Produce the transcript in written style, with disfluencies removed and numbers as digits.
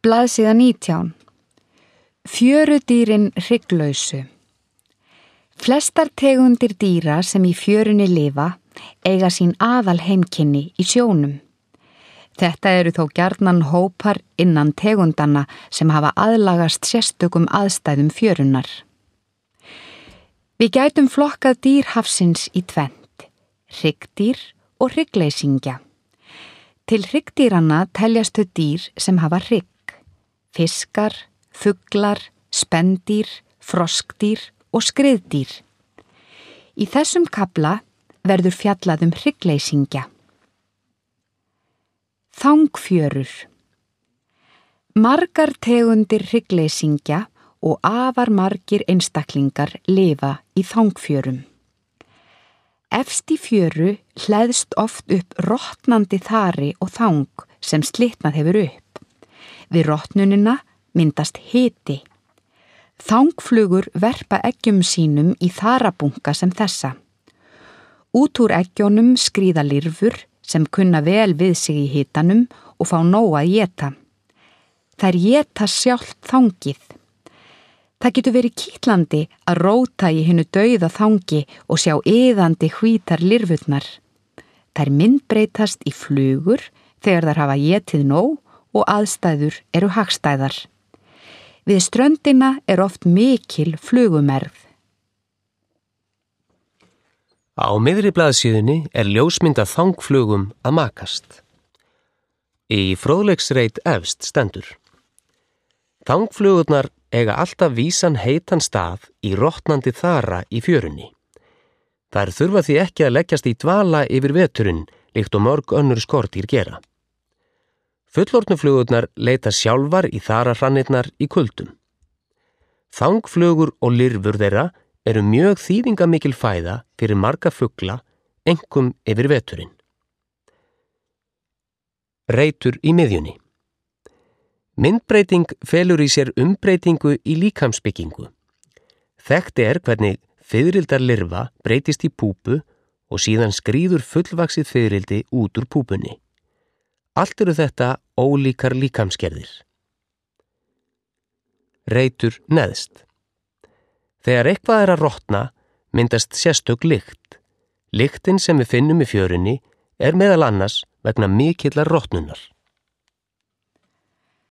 Blaðsíða 19. Fjörudýrin hrygglausu. Flestar tegundir dýra sem í fjörunni lifa eiga sín aðal heimkynni í sjónum. Þetta eru þó gjarnan hópar innan tegundanna sem hafa aðlagast sérstökum aðstæðum fjörunnar. Við gætum flokkað dýr hafsins í tvennt, hryggdýr og hryggleysingja. Til hryggdýranna teljast þau dýr sem hafa hrygg, fiskar, fuglar, spendýr, froskdýr og skriðdýr. Í þessum kafla verður fjallað hryggleysingja. Þangfjörur. Margar tegundir hryggleysingja og afar margir einstaklingar lifa í þangfjörum. Efst í fjöru hleðst oft upp rotnandi þari og þang sem slitnað hefur upp. Við rotnunina myndast hiti. Þangflugur verpa eggjum sínum í þarabunka sem þessa. Út úr eggjónum skríða lirfur sem kunna vel við sig í hitanum og fá nóg að éta. Þær éta sjálft þangið. Það getur verið kitlandi að róta í hinu dauða þangi og sjá iðandi hvítar lirfurnar. Þær myndbreytast í flugur þegar þær hafa étið nóg og aðstæður eru hagstæðar. Við ströndina oft mikil flugumergð. Á miðri blaðsíðunni ljósmynd af þangflugum að makast. Í fróðleiksreit efst stendur: Þangflugurnar eiga alltaf vísan heitan stað í rotnandi þara í fjörunni. Þær þurfa því ekki að leggjast í dvala yfir veturinn líkt og mörg önnur skordýr gera. Fullorðnu flugurnar leita sjálfar í þarahranirnar í kuldum. Þangflugur og lirfur þeirra eru mjög þýðingamikil fæða fyrir marga fugla, einkum yfir veturinn. Reitur í miðjunni. Myndbreyting felur í sér umbreytingu í líkamsbyggingu. Þekkt hvernig fiðrildar lirfa breytist í púpu og síðan skríður fullvaxið fiðrildi út úr púpunni. Allt eru þetta ólíkar líkamsgerðir. Reitur neðst. Þegar eitthvað að rotna, myndast sérstök lykt. Lyktin sem við finnum í fjörunni meðal annars vegna mikillar rotnunar.